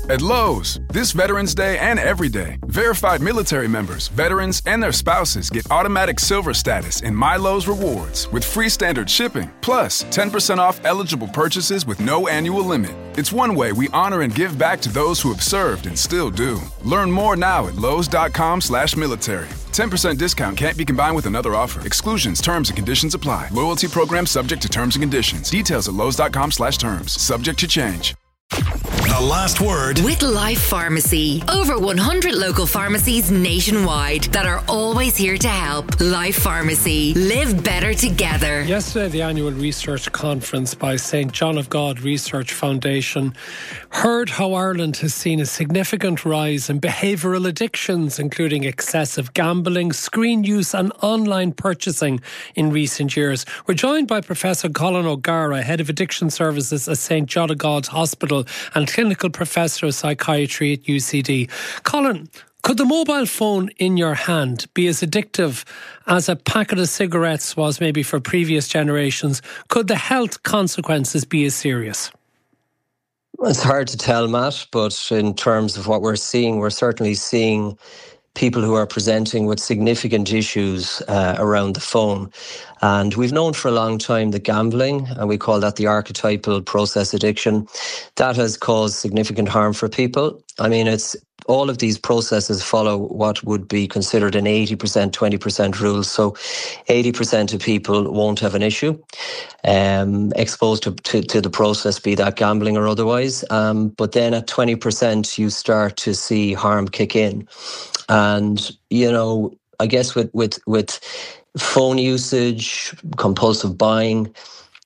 At Lowe's, this Veterans Day and every day, verified military members, veterans, and their spouses get automatic silver status in My Lowe's Rewards with free standard shipping, plus 10% off eligible purchases with no annual limit. It's one way we honor and give back to those who have served and still do. Learn more now at lowes.com/military. 10% discount can't be combined with another offer. Exclusions, terms, and conditions apply. Loyalty program subject to terms and conditions. Details at lowes.com/terms. Subject to change. The last word with Life Pharmacy. Over 100 local pharmacies nationwide that are always here to help. Life Pharmacy. Live better together. Yesterday, the annual research conference by St John of God Research Foundation heard how Ireland has seen a significant rise in behavioural addictions, including excessive gambling, screen use and online purchasing in recent years. We're joined by Professor Colin O'Gara, Head of Addiction Services at St John of God's Hospital and Clinical Professor of Psychiatry at UCD. Colin, could the mobile phone in your hand be as addictive as a packet of cigarettes was maybe for previous generations? Could the health consequences be as serious? It's hard to tell, Matt, but in terms of what we're seeing, we're certainly seeing people who are presenting with significant issues around the phone. And we've known for a long time that gambling, and we call that the archetypal process addiction, that has caused significant harm for people. I mean, it's all of these processes follow what would be considered an 80%, 20% rule. So 80% of people won't have an issue exposed to the process, be that gambling or otherwise. But then at 20%, you start to see harm kick in. And, you know, I guess with phone usage, compulsive buying,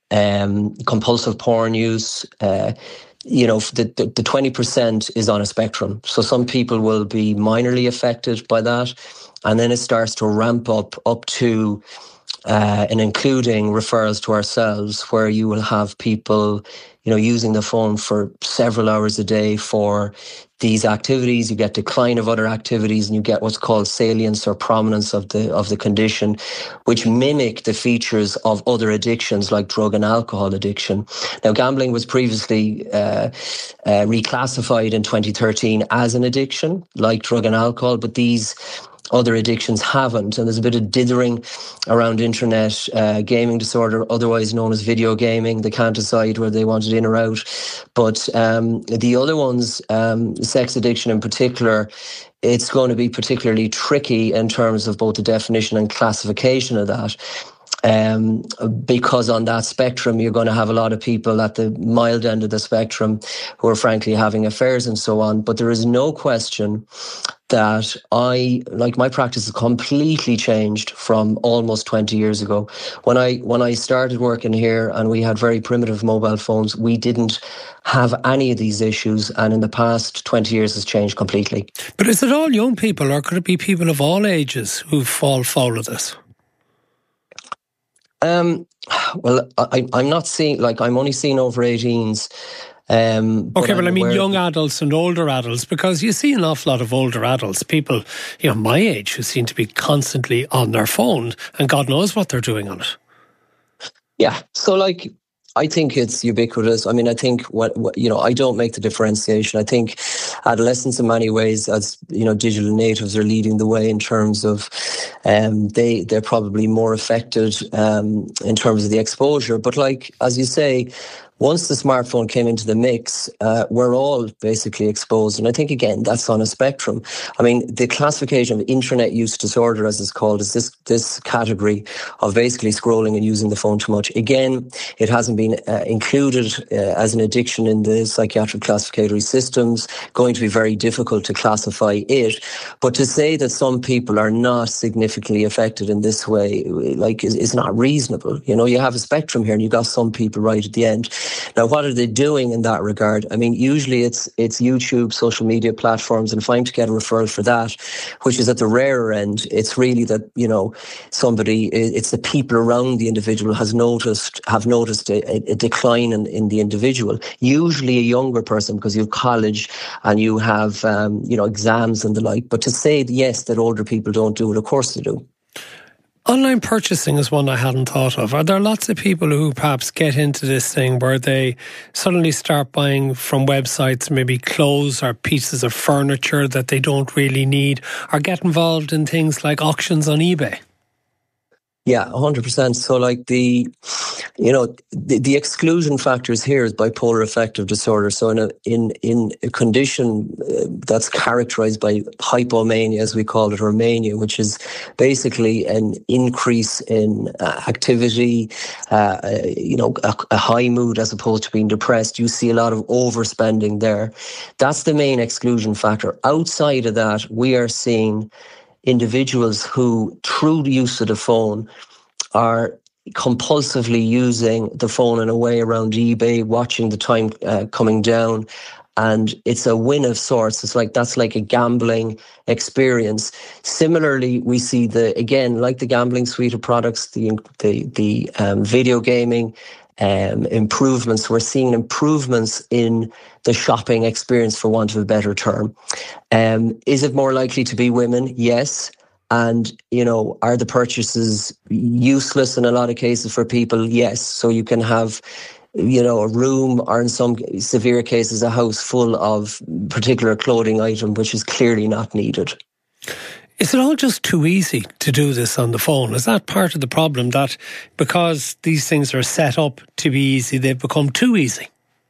compulsive porn use, you know, the 20% is on a spectrum. So some people will be minorly affected by that. And then it starts to ramp up to and including referrals to ourselves, where you will have people, you know, using the phone for several hours a day for these activities. You get decline of other activities, and you get what's called salience or prominence of the condition, which mimic the features of other addictions like drug and alcohol addiction. Now, gambling was previously reclassified in 2013 as an addiction like drug and alcohol, but these other addictions haven't. And there's a bit of dithering around internet gaming disorder, otherwise known as video gaming. They can't decide whether they want it in or out. But the other ones, sex addiction in particular, it's going to be particularly tricky in terms of both the definition and classification of that. Because on that spectrum, you're going to have a lot of people at the mild end of the spectrum who are frankly having affairs and so on. But there is no question that my practice has completely changed from almost 20 years ago. When I started working here and we had very primitive mobile phones, we didn't have any of these issues, and in the past 20 years has changed completely. But is it all young people, or could it be people of all ages who fall foul of this? Well, I'm not seeing, I'm only seeing over 18s. Okay, but I mean young adults and older adults, because you see an awful lot of older adults, people, you know, my age, who seem to be constantly on their phone, and God knows what they're doing on it. Yeah, so I think it's ubiquitous. I mean, I think I don't make the differentiation. I think adolescents in many ways, as you know, digital natives are leading the way in terms of they're probably more affected in terms of the exposure. But as you say, once the smartphone came into the mix, we're all basically exposed. And I think, again, that's on a spectrum. I mean, the classification of internet use disorder, as it's called, is this category of basically scrolling and using the phone too much. Again, it hasn't been included as an addiction in the psychiatric classificatory systems. Going to be very difficult to classify it. But to say that some people are not significantly affected in this way, is not reasonable. You know, you have a spectrum here, and you've got some people right at the end. Now, what are they doing in that regard? I mean, usually it's YouTube, social media platforms, and if I'm to get a referral for that, which is at the rarer end, it's really that, you know, it's the people around the individual have noticed a decline in the individual, usually a younger person, because you have college and you have, exams and the like. But to say, yes, that older people don't do it, of course they do. Online purchasing is one I hadn't thought of. Are there lots of people who perhaps get into this thing where they suddenly start buying from websites maybe clothes or pieces of furniture that they don't really need, or get involved in things like auctions on eBay? Yeah, 100%. So like the exclusion factors here is bipolar affective disorder. So in a condition that's characterized by hypomania, as we call it, or mania, which is basically an increase in activity, a high mood as opposed to being depressed. You see a lot of overspending there. That's the main exclusion factor. Outside of that, we are seeing individuals who, through the use of the phone, are compulsively using the phone in a way around eBay, watching the time coming down, and it's a win of sorts. That's like a gambling experience. Similarly, we see like the gambling suite of products, the video gaming improvements. We're seeing improvements in the shopping experience, for want of a better term. Is it more likely to be women? Yes. And, are the purchases useless in a lot of cases for people? Yes. So you can have, a room, or in some severe cases, a house full of particular clothing item, which is clearly not needed. Is it all just too easy to do this on the phone? Is that part of the problem, that because these things are set up to be easy, they've become too easy?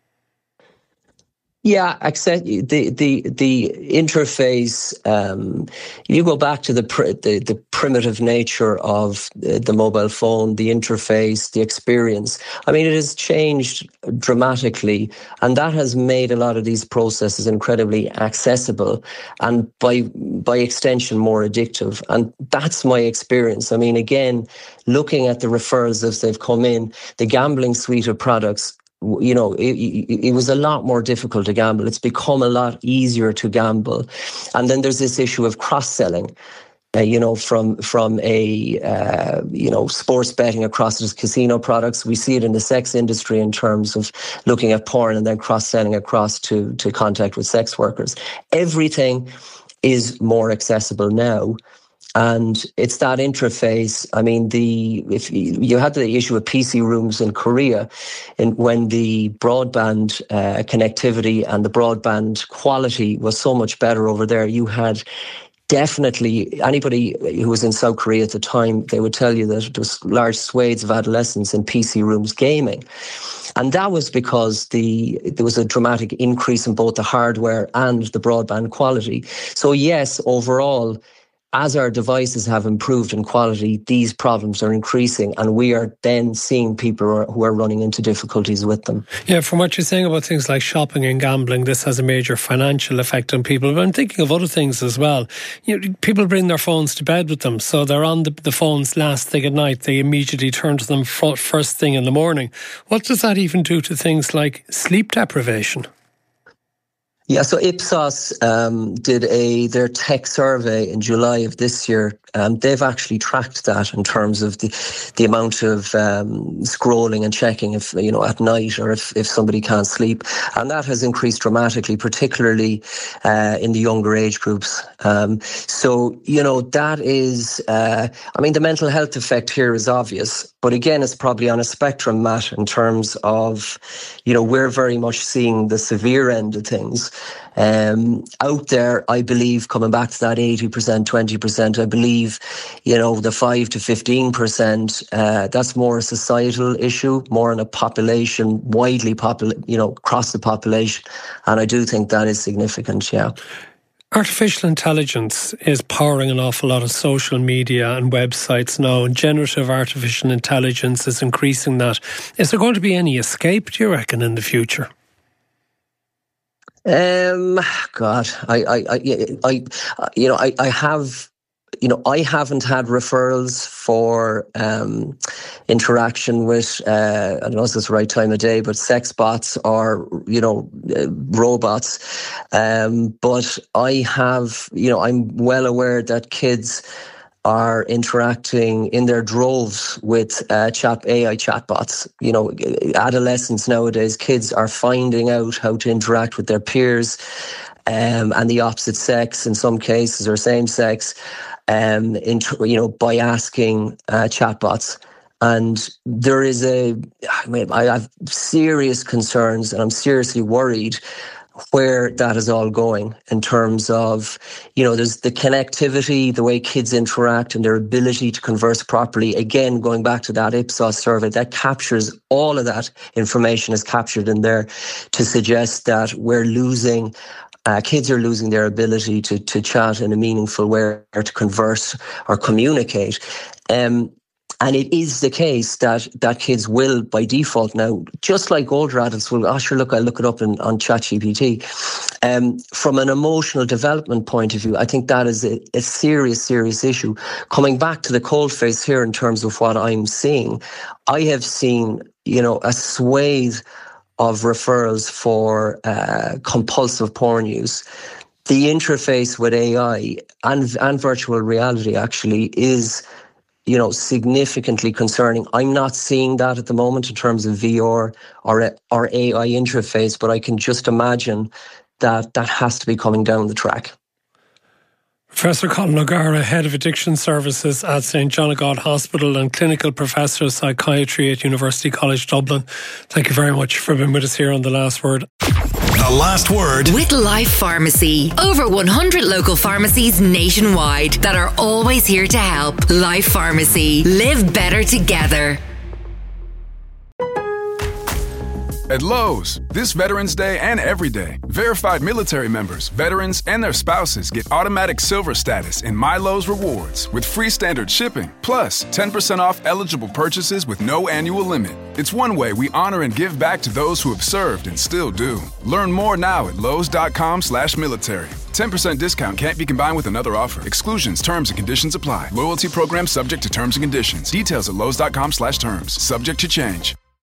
Yeah, except the interface. You go back to the primitive nature of the mobile phone, the interface, the experience. I mean, it has changed dramatically, and that has made a lot of these processes incredibly accessible, and by extension more addictive. And that's my experience. I mean, again, looking at the referrals as they've come in, the gambling suite of products. It was a lot more difficult to gamble. It's become a lot easier to gamble. And then there's this issue of cross-selling, from sports betting across to casino products. We see it in the sex industry in terms of looking at porn and then cross-selling across to contact with sex workers. Everything is more accessible now. And it's that interface. I mean, if you had the issue of PC rooms in Korea, and when the broadband connectivity and the broadband quality was so much better over there, you had definitely, anybody who was in South Korea at the time, they would tell you that there was large swathes of adolescents in PC rooms gaming. And that was because there was a dramatic increase in both the hardware and the broadband quality. So yes, overall, as our devices have improved in quality, these problems are increasing, and we are then seeing people who are running into difficulties with them. Yeah, from what you're saying about things like shopping and gambling, this has a major financial effect on people. But I'm thinking of other things as well. People bring their phones to bed with them, so they're on the phones last thing at night. They immediately turn to them first thing in the morning. What does that even do to things like sleep deprivation? Yeah, so Ipsos did their tech survey in July of this year. They've actually tracked that in terms of the amount of scrolling and checking at night, or if somebody can't sleep, and that has increased dramatically, particularly in the younger age groups. So that is, the mental health effect here is obvious, but again, it's probably on a spectrum, Matt, in terms of we're very much seeing the severe end of things. Out there, I believe, coming back to that 80%, 20%, I believe, the 5 to 15%, that's more a societal issue, more in a population, across the population. And I do think that is significant, yeah. Artificial intelligence is powering an awful lot of social media and websites now, and generative artificial intelligence is increasing that. Is there going to be any escape, do you reckon, in the future? God, I haven't had referrals for interaction with, I don't know if it's the right time of day, but sex bots or, robots. But I have, I'm well aware that kids are interacting in their droves with AI chatbots. Adolescents nowadays, kids are finding out how to interact with their peers and the opposite sex in some cases, or same sex. by asking chatbots. And there is I have serious concerns, and I'm seriously worried where that is all going in terms of, there's the connectivity, the way kids interact and their ability to converse properly. Again, going back to that Ipsos survey, that captures all of that information is captured in there to suggest that we're losing kids are losing their ability to chat in a meaningful way or to converse or communicate. And it is the case that kids will, by default now, just like older adults will, I'll look it up on ChatGPT. From an emotional development point of view, I think that is a serious, serious issue. Coming back to the coalface here in terms of what I'm seeing, I have seen, a swathe of referrals for compulsive porn use. The interface with AI and virtual reality actually is significantly concerning. I'm not seeing that at the moment in terms of VR or AI interface, but I can just imagine that has to be coming down the track. Professor Colin O'Gara, Head of Addiction Services at St John of God Hospital and Clinical Professor of Psychiatry at University College Dublin. Thank you very much for being with us here on The Last Word. The Last Word with Life Pharmacy. Over 100 local pharmacies nationwide that are always here to help. Life Pharmacy. Live better together. At Lowe's, this Veterans Day and every day, verified military members, veterans, and their spouses get automatic silver status in My Lowe's Rewards with free standard shipping, plus 10% off eligible purchases with no annual limit. It's one way we honor and give back to those who have served and still do. Learn more now at lowes.com/military. 10% discount can't be combined with another offer. Exclusions, terms, and conditions apply. Loyalty program subject to terms and conditions. Details at lowes.com/terms. Subject to change.